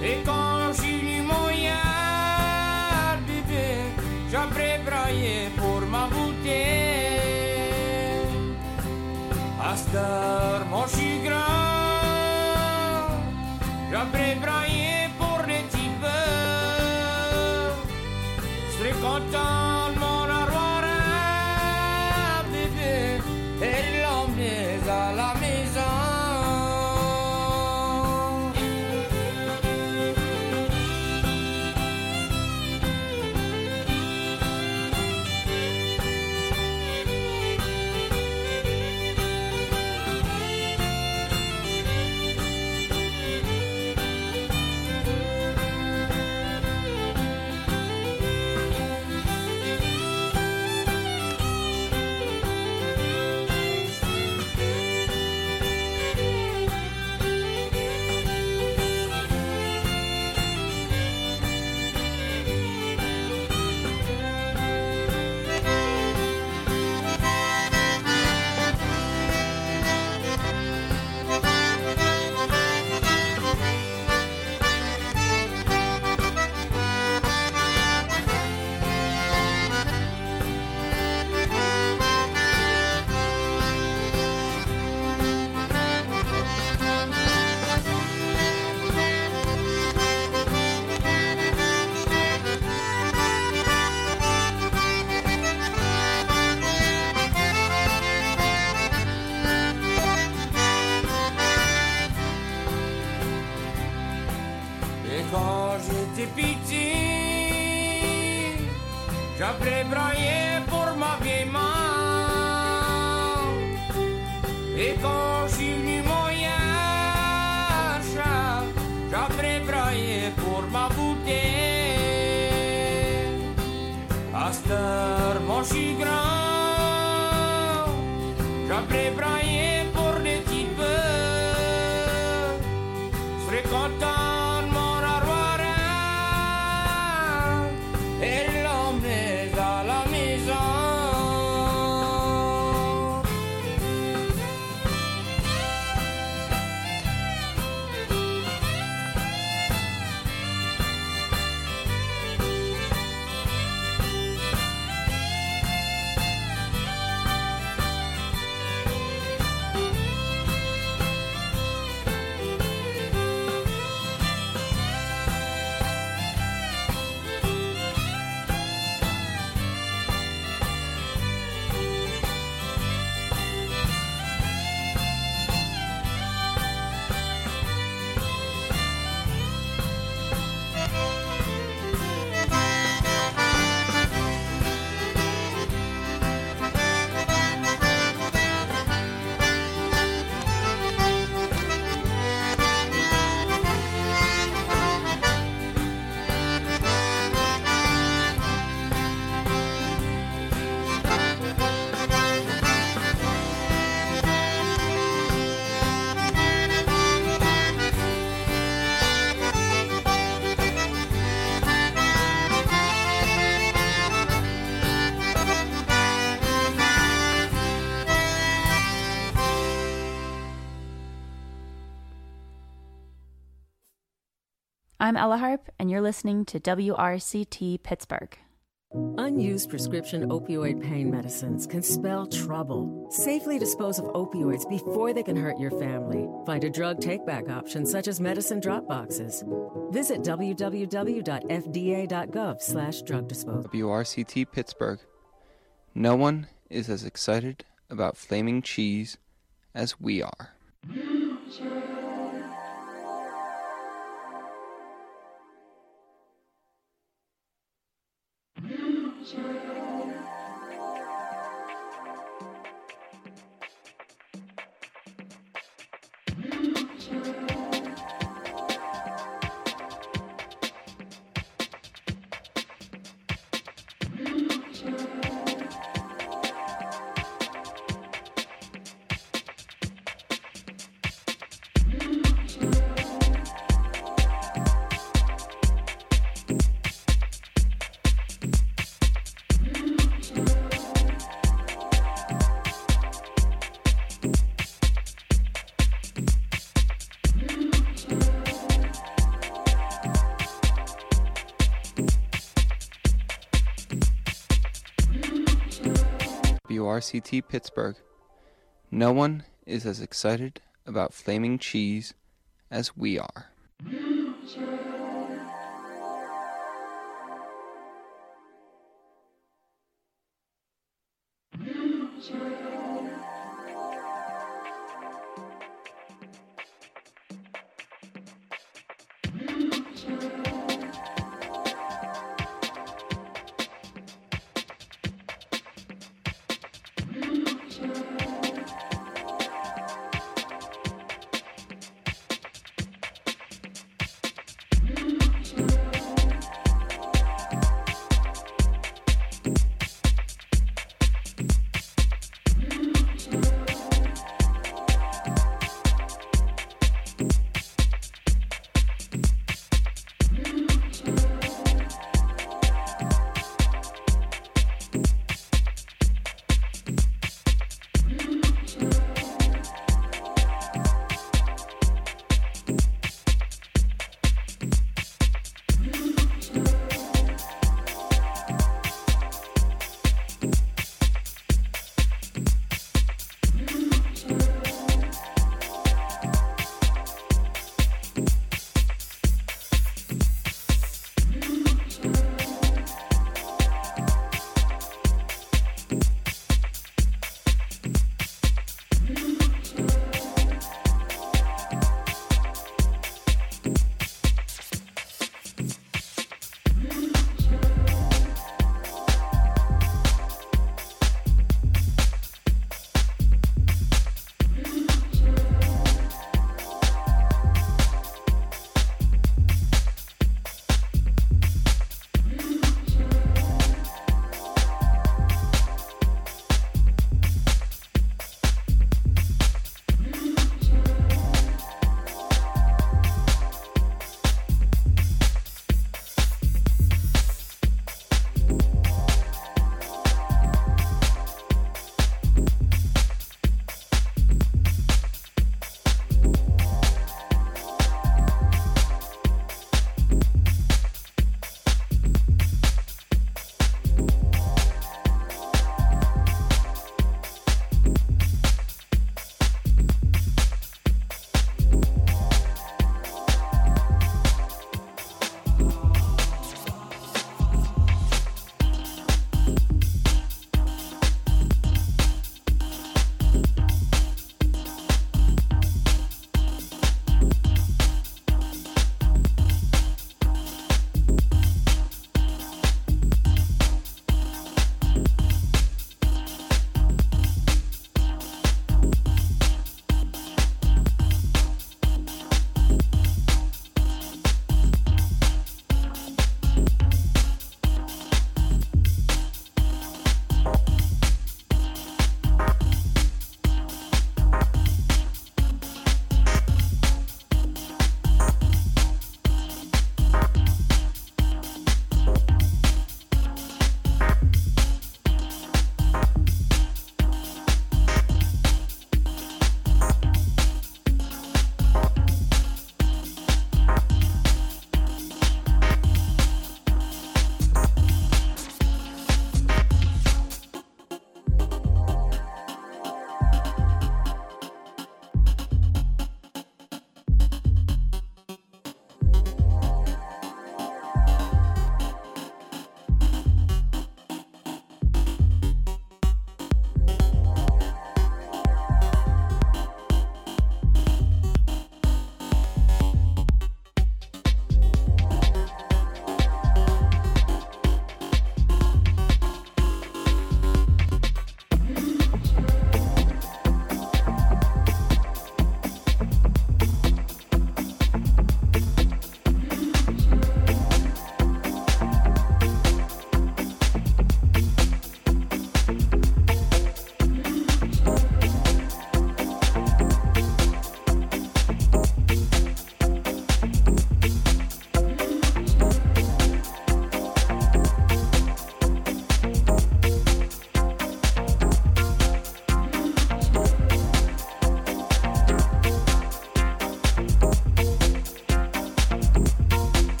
Et quand j'ai eu mon yard, bébé, j'aurais braillé pour ma beauté. À cette heure, mon chagrin, j'aurais braillé pour les types. Je serais content de mon armoire, bébé, et l'emmener à la maison. J'aurais braillé pour ma vieille main. Et quand j'ai eu mon yard, j'aurais braillé pour ma beauté. À cette heure, mon chagrin, j'aurais braillé pour les types. Je serais content de mon armoire et l'emmener à la maison. I'm Ella Harp, and you're listening to WRCT Pittsburgh. Unused prescription opioid pain medicines can spell trouble. Safely dispose of opioids before they can hurt your family. Find a drug take-back option such as medicine drop boxes. Visit www.fda.gov/drug disposal. WRCT Pittsburgh. No one is as excited about flaming cheese as we are. WRCT Pittsburgh. No one is as excited about flaming cheese as we are.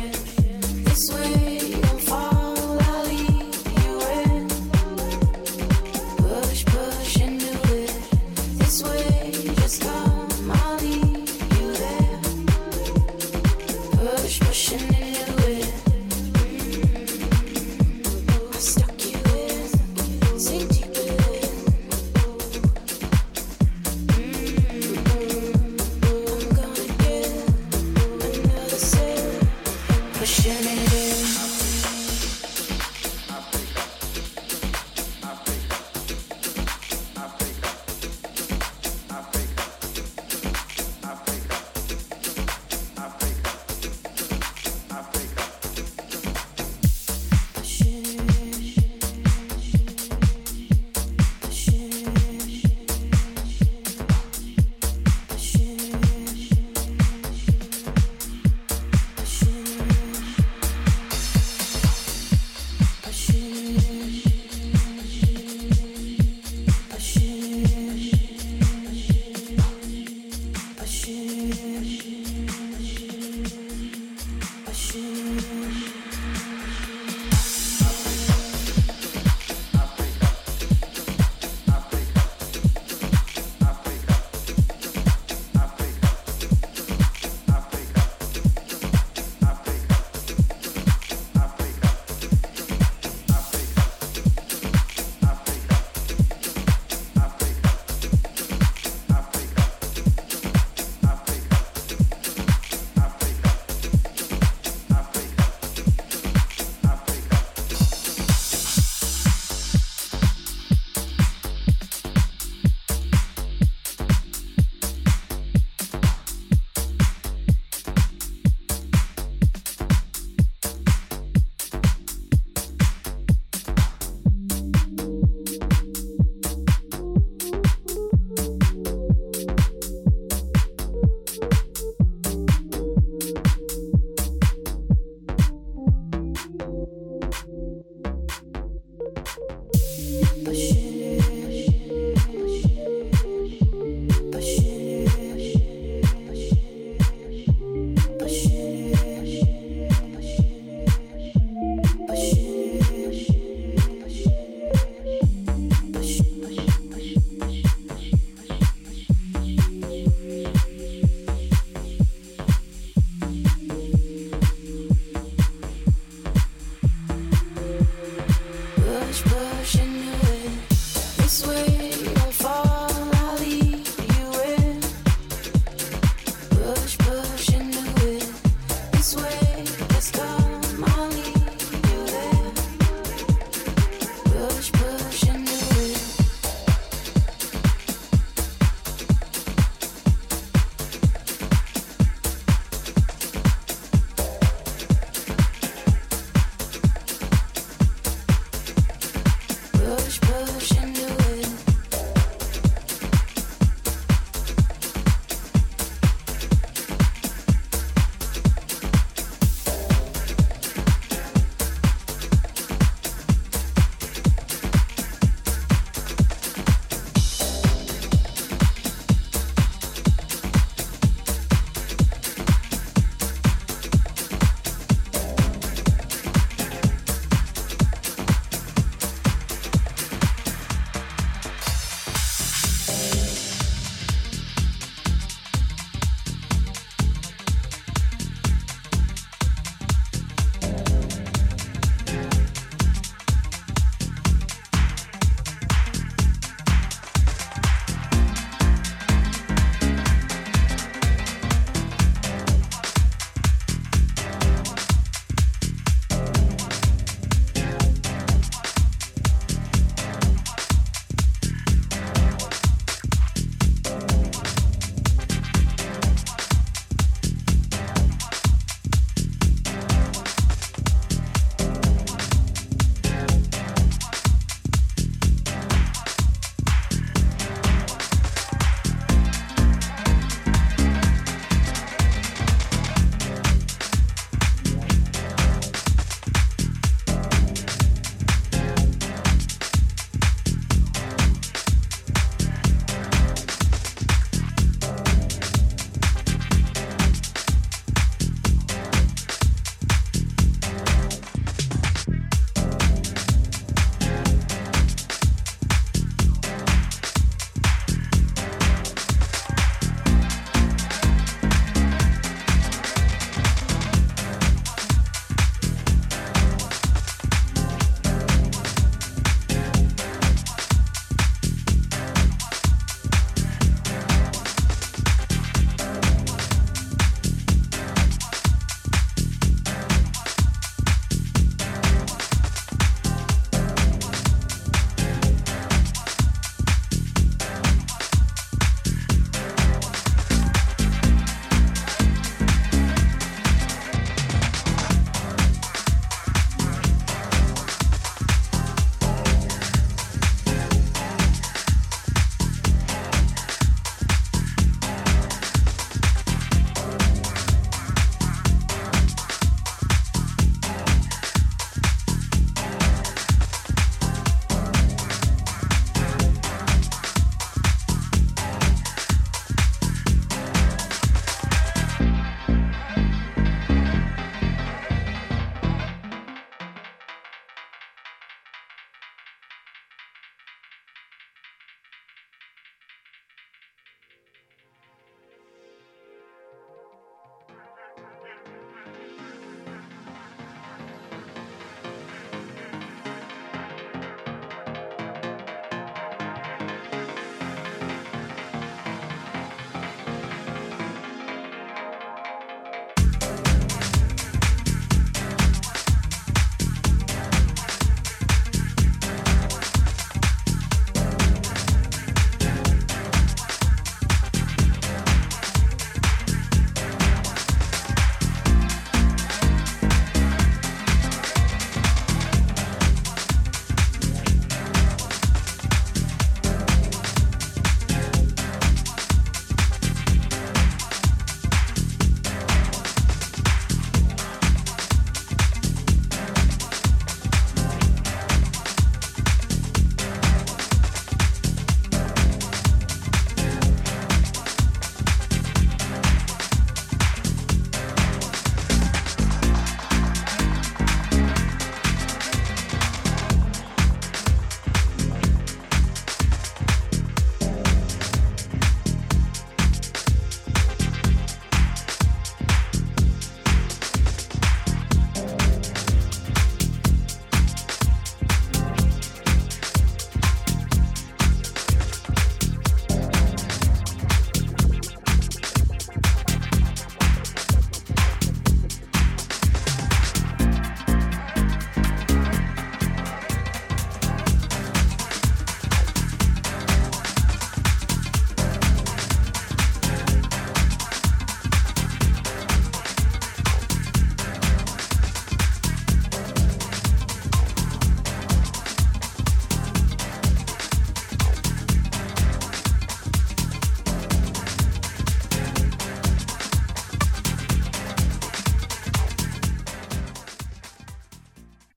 Pushing it in.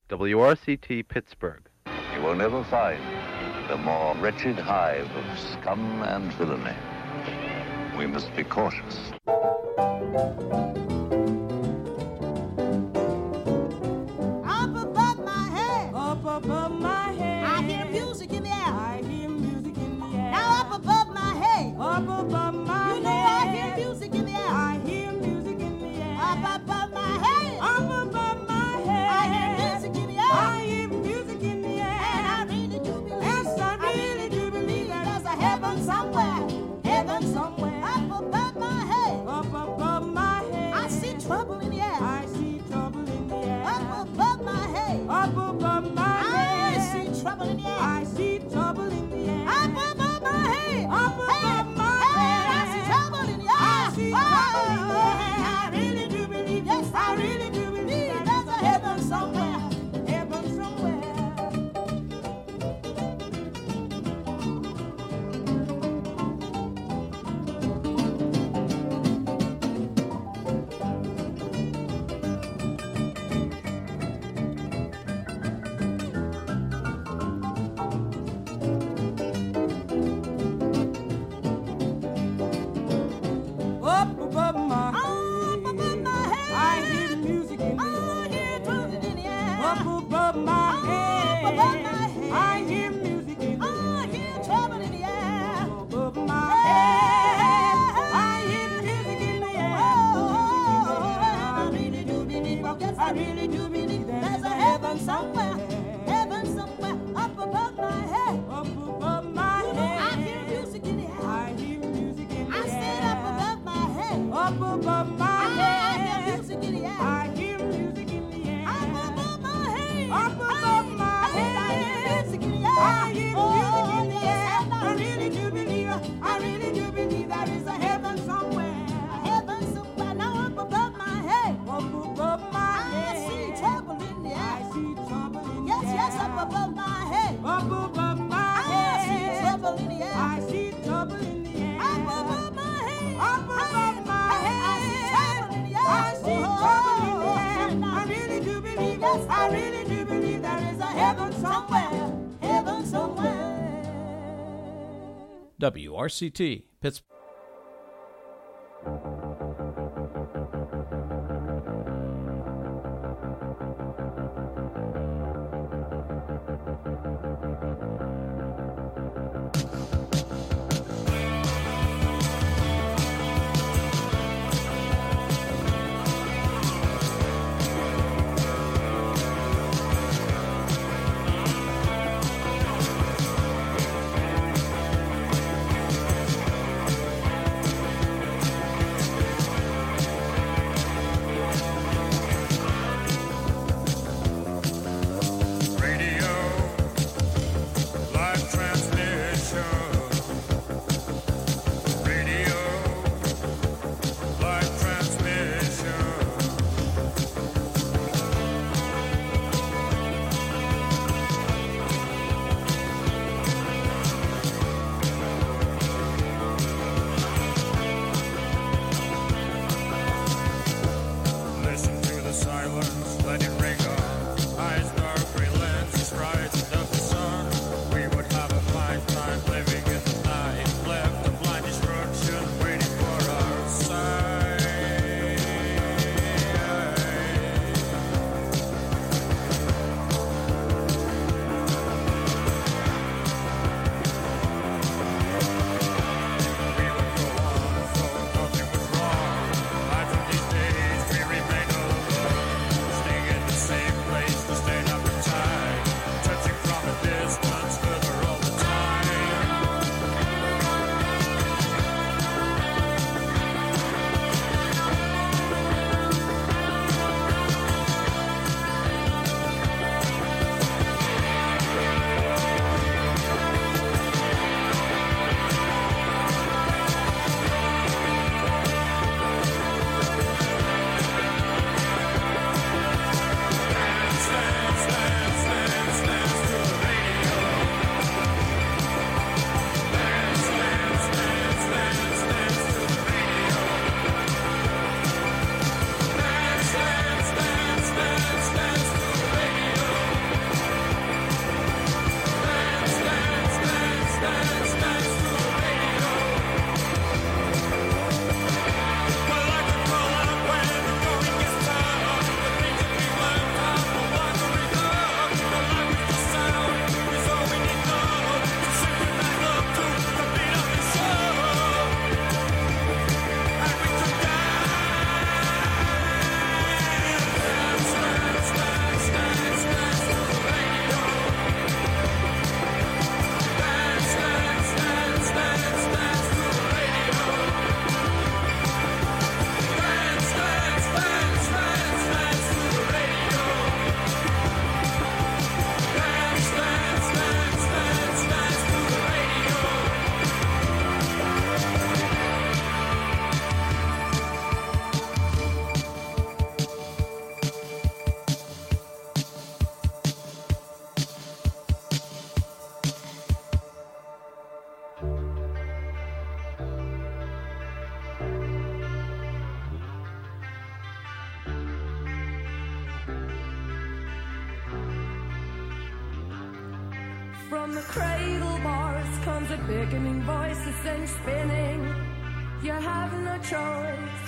WRCT Pittsburgh. You will never find a more wretched hive of scum and villainy. We must be cautious. Up above my head, Up above my head, I hear music in the air. I hear music in the air. Now up above my head, Up above my you know head, I hear music in the air. I hear music in the air. Up above my head, Up above my head, I hear music in the air. I hear music in the air. And I really do believe, Yes, I really do believe that there's a heaven somewhere, heaven somewhere. Up above my head, Up above my head, I see trouble in the air. I see trouble in the air. Up above my head, Up above my I head, see trouble in the air. I see trouble in the air. Up above my head, Up above my hey, I head, see trouble in the air. I see trouble in the air. I really do believe, yes, I really do believe that there's a heaven somewhere. heaven somewhere. Up above my Up above my head, I hear music in the I hear trouble in the air. Up above my head, above my head. I hear music in the I hear trouble in the air. above my head. I hear music in the air. I really do believe, yes, I really do believe there's a heaven somewhere, heaven somewhere up above my head. Up above my You know, I head, hear music in the air. I hear music in the I air. said up above my head. Up above my I hear head, music in the air. I hear music in the air. Up above my head. Up above my Hey, I hear head, music in the air. I hear music in the yes, air. and I really do believe there is a heaven somewhere. heaven somewhere. Now up above my head. Up above my I head, see trouble in the I air. see trouble in Yes, the air. yes, up above my head. Up above my I see head, trouble in the air. I see trouble in the air. Up above my head. Up above my head, I see trouble in the air. I see trouble in the air. I really do believe, yes, I really do believe there is a heaven somewhere. Heaven somewhere. WRCT, Pittsburgh. From the cradle bars comes a beckoning voice that sends spinning. You have no choice.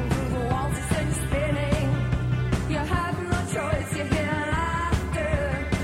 You hear laughter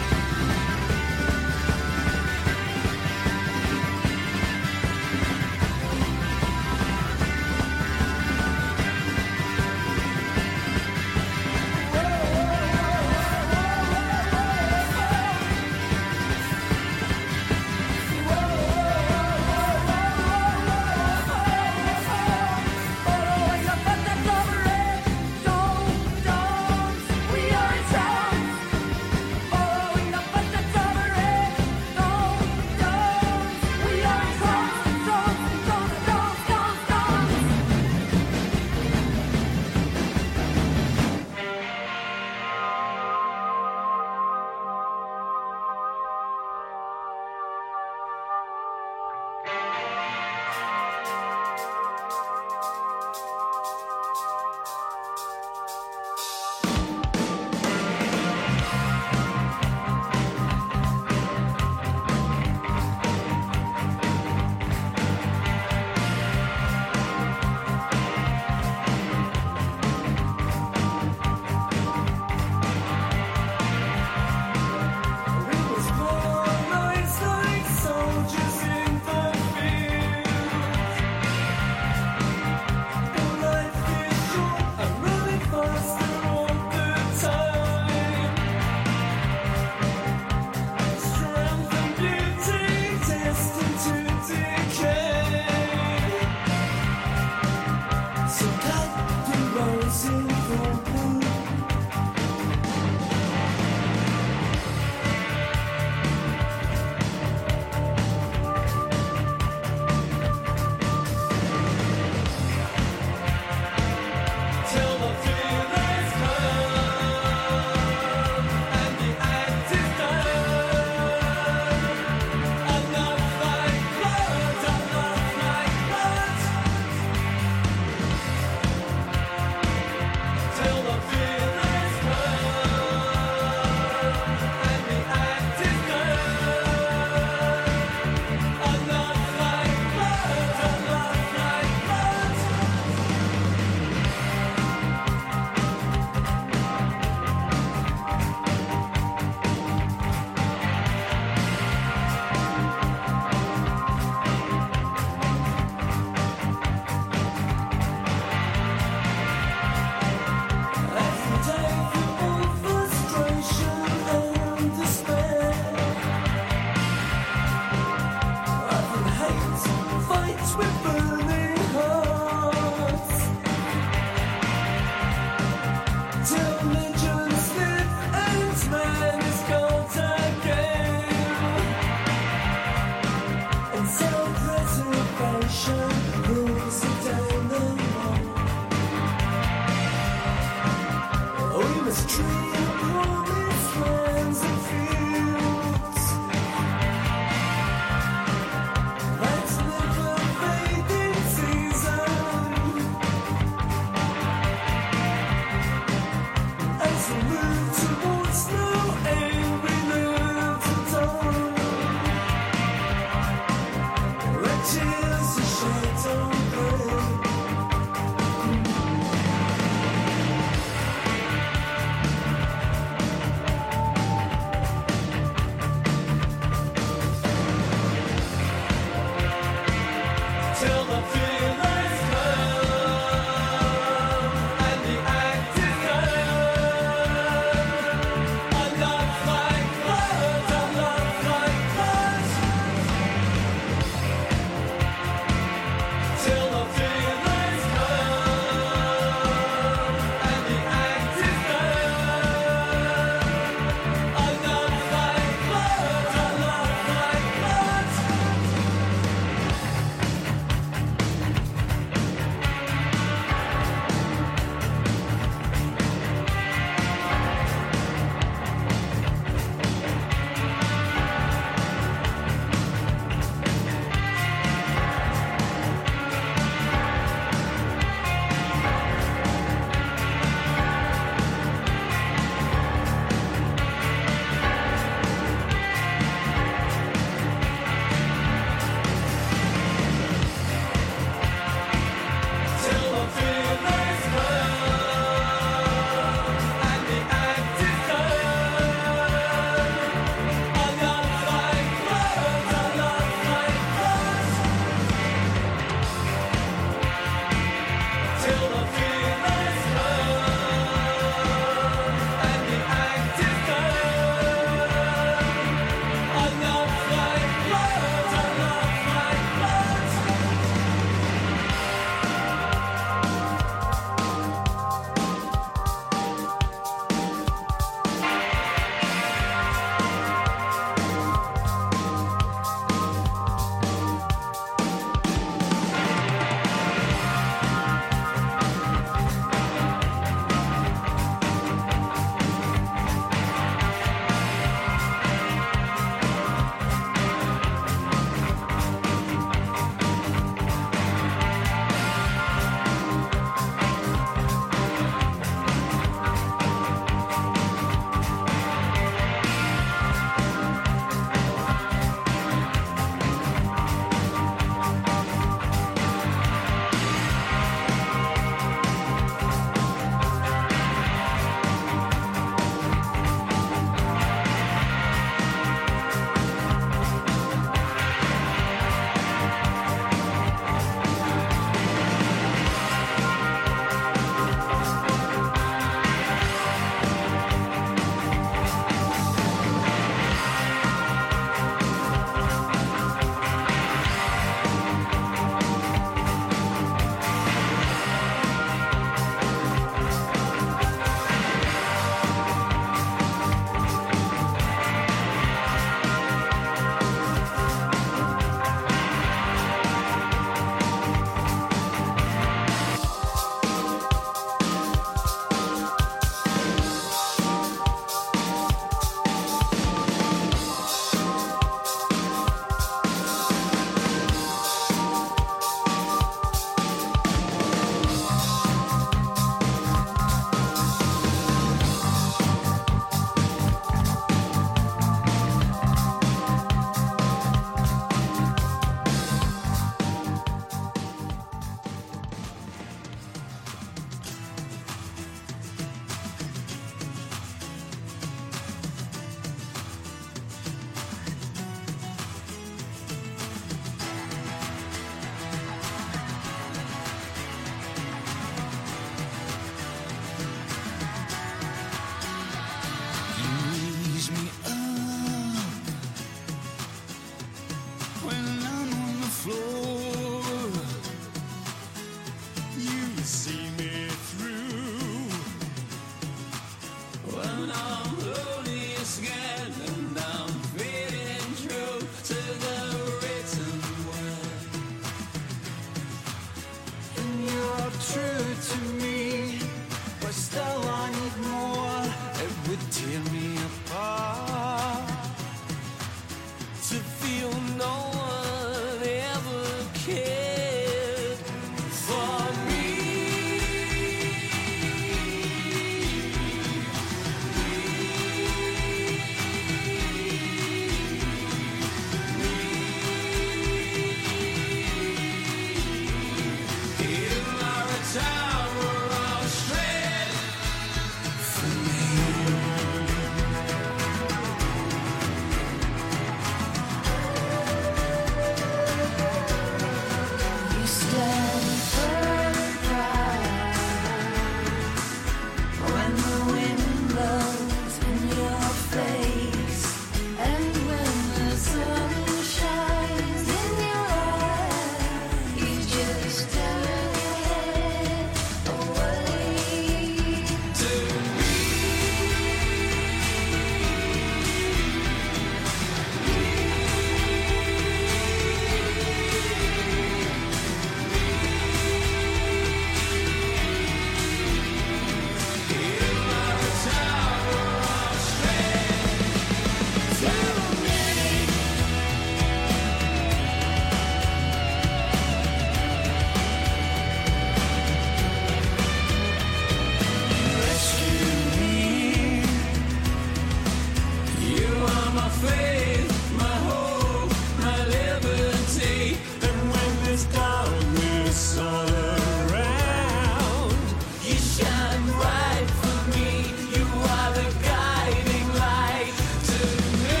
us all around. You shine bright for me. You are the guiding light to me.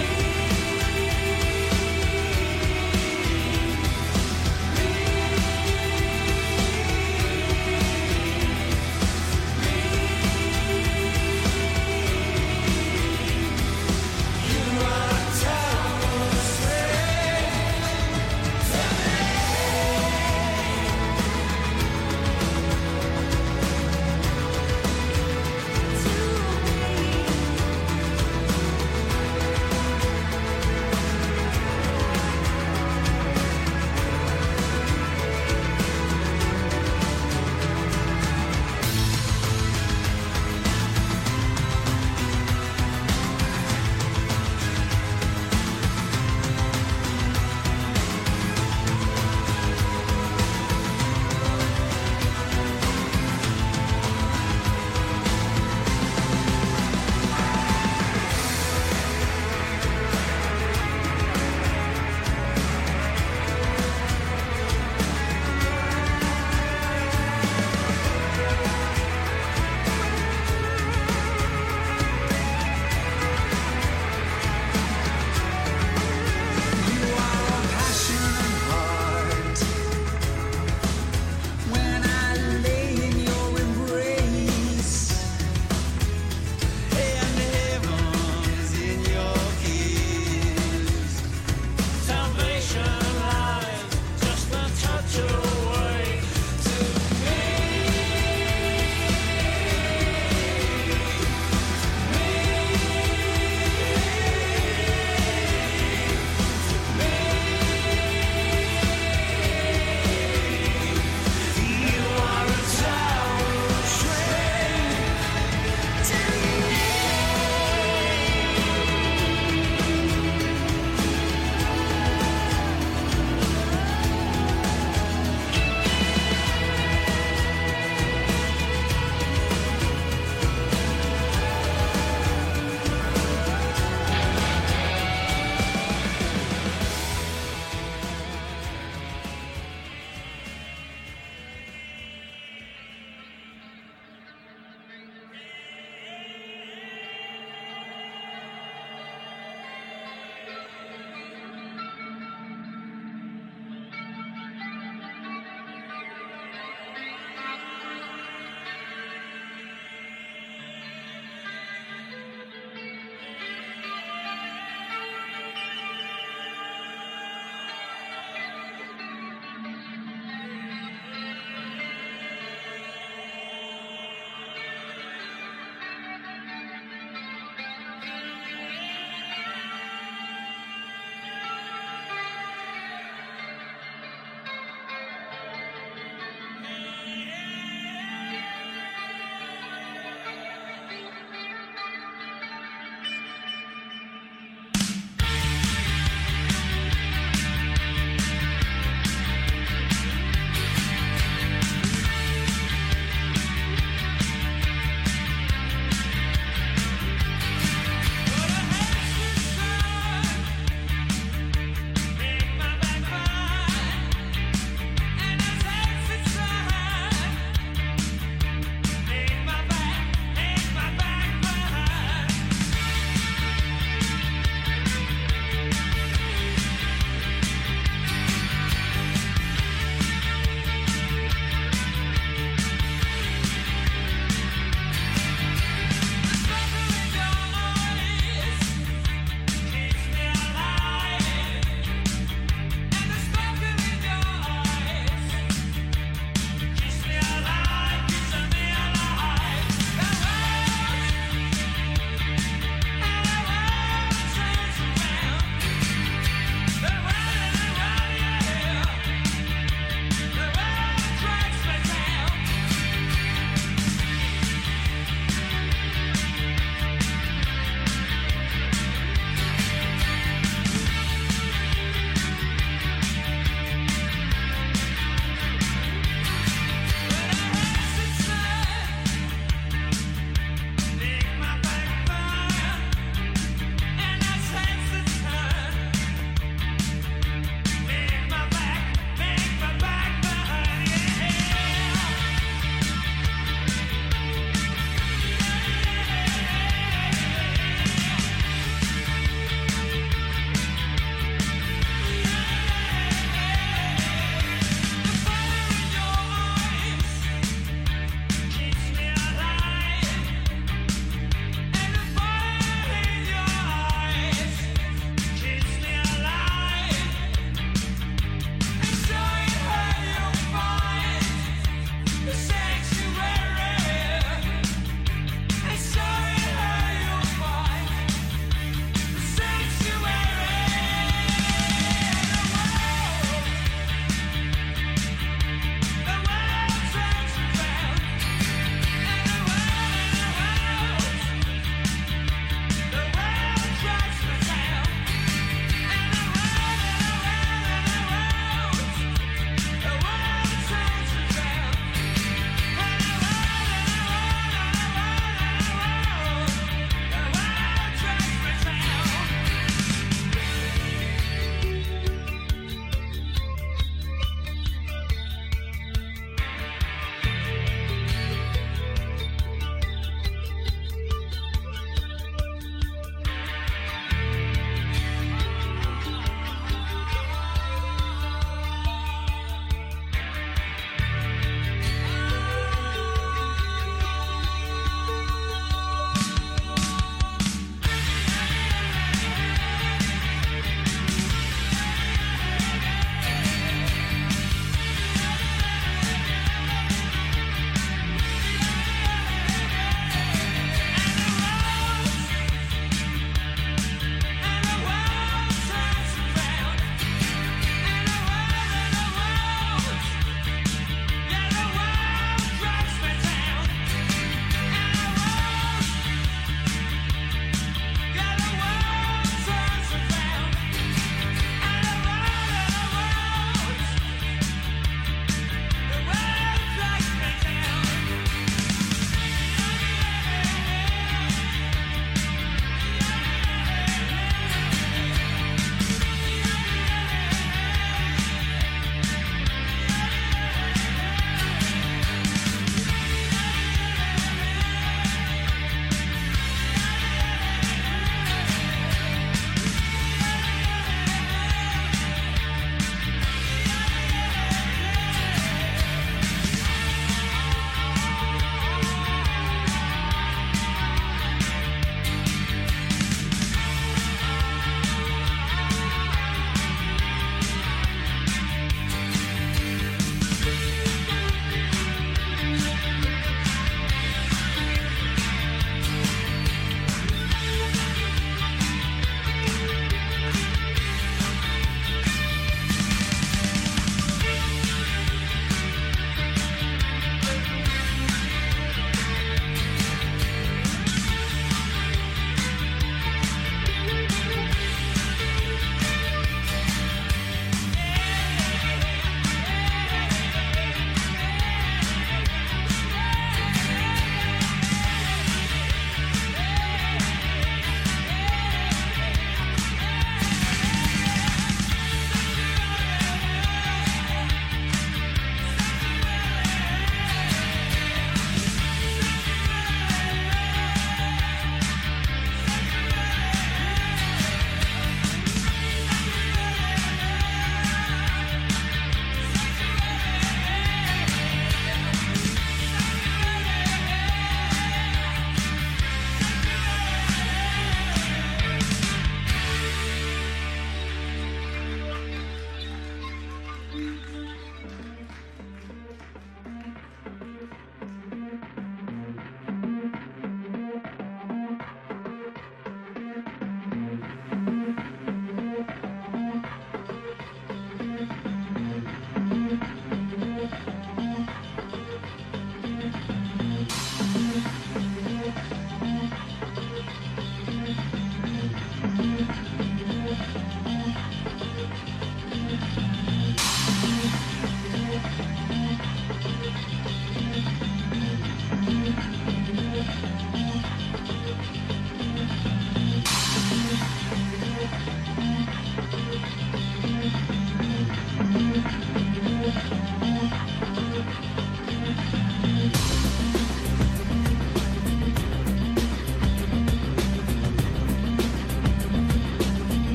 You are a tower of strength.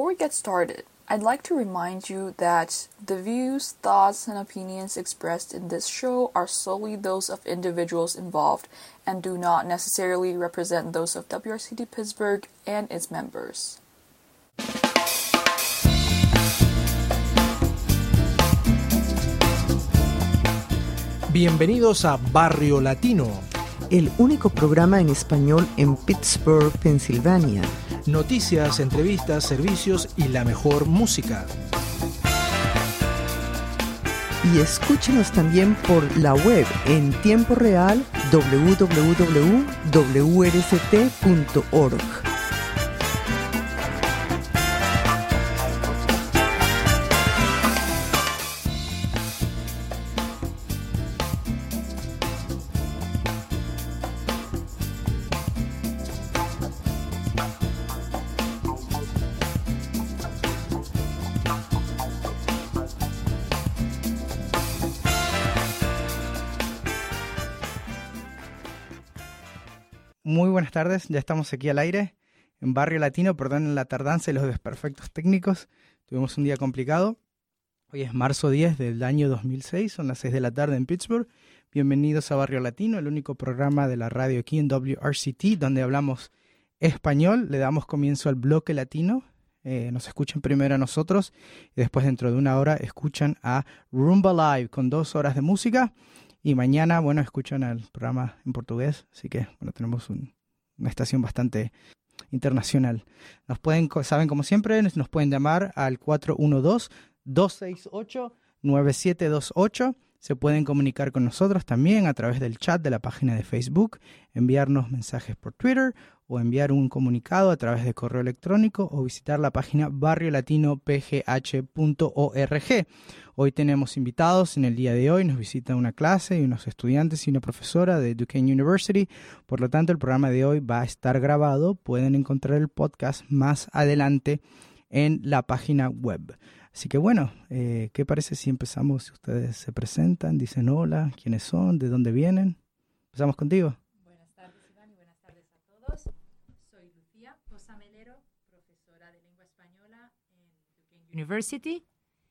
Before we get started, I'd like to remind you that the views, thoughts, and opinions expressed in this show are solely those of individuals involved and do not necessarily represent those of WRCT Pittsburgh and its members. Bienvenidos a Barrio Latino, el único programa en español en Pittsburgh, Pensilvania. Noticias, entrevistas, servicios y la mejor música. Y escúchenos también por la web en tiempo real www.wrct.org. Muy buenas tardes, ya estamos aquí al aire en Barrio Latino. Perdonen la tardanza y los desperfectos técnicos, tuvimos un día complicado. Hoy es marzo 10 del año 2006, son las 6 de la tarde en Pittsburgh. Bienvenidos a Barrio Latino, el único programa de la radio aquí en WRCT donde hablamos español. Le damos comienzo al bloque latino, nos escuchan primero a nosotros y después dentro de una hora escuchan a Rumba Live con 2 horas de música. Y mañana, bueno, escuchan el programa en portugués, así que, bueno, tenemos una estación bastante internacional. Saben, como siempre, nos pueden llamar al 412-268-9728. Se pueden comunicar con nosotros también a través del chat de la página de Facebook, enviarnos mensajes por Twitter o enviar un comunicado a través de correo electrónico o visitar la página barriolatinopgh.org. Hoy tenemos invitados en el día de hoy, nos visita una clase y unos estudiantes y una profesora de Duquesne University. Por lo tanto, el programa de hoy va a estar grabado. Pueden encontrar el podcast más adelante en la página web. Así que bueno, ¿qué parece si empezamos? Si ustedes se presentan, dicen hola, quiénes son, de dónde vienen. Empezamos contigo. Buenas tardes, Iván, y buenas tardes a todos. Soy Lucía Posamelero, profesora de lengua española en Duquesne University.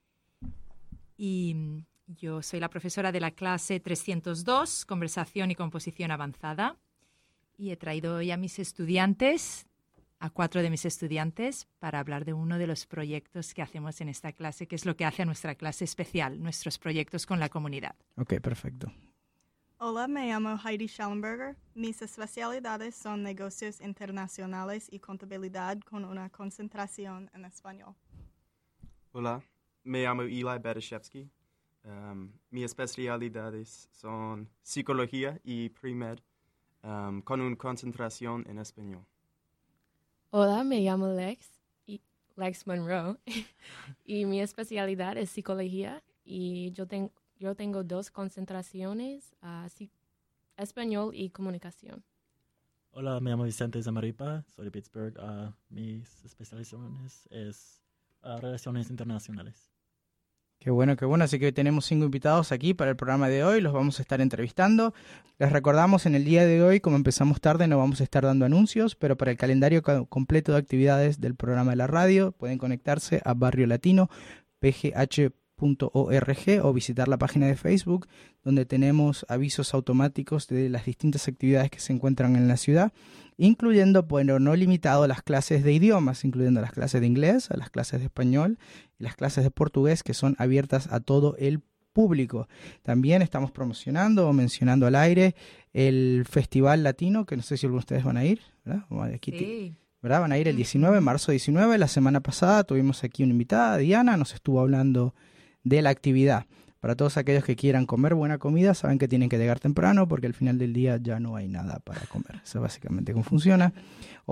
Y yo soy la profesora de la clase 302, Conversación y Composición Avanzada. Y he traído hoy a mis estudiantes, a 4 de mis estudiantes, para hablar de uno de los proyectos que hacemos en esta clase, que es lo que hace a nuestra clase especial, nuestros proyectos con la comunidad. Ok, perfecto. Hola, me llamo Heidi Schellenberger. Mis especialidades son negocios internacionales y contabilidad con una concentración en español. Hola, me llamo Eli Bereshevsky. Mis especialidades son psicología y pre-med con una concentración en español. Hola, me llamo Lex Monroe y mi especialidad es psicología y yo tengo 2 concentraciones, español y comunicación. Hola, me llamo Vicente Zamaripa, soy de Pittsburgh. Mis especializaciones es relaciones internacionales. Qué bueno, qué bueno. Así que hoy tenemos 5 invitados aquí para el programa de hoy. Los vamos a estar entrevistando. Les recordamos, en el día de hoy, como empezamos tarde, no vamos a estar dando anuncios, pero para el calendario completo de actividades del programa de la radio, pueden conectarse a barriolatinopgh.org o visitar la página de Facebook, donde tenemos avisos automáticos de las distintas actividades que se encuentran en la ciudad, incluyendo, pero no limitado, a las clases de idiomas, incluyendo las clases de inglés, a las clases de español y las clases de portugués, que son abiertas a todo el público. También estamos promocionando o mencionando al aire el Festival Latino, que no sé si algunos de ustedes van a ir, ¿verdad? Aquí sí. ¿Verdad? Van a ir el 19, marzo 19. La semana pasada tuvimos aquí una invitada, Diana, nos estuvo hablando de la actividad. Para todos aquellos que quieran comer buena comida, saben que tienen que llegar temprano porque al final del día ya no hay nada para comer. Eso es básicamente cómo funciona.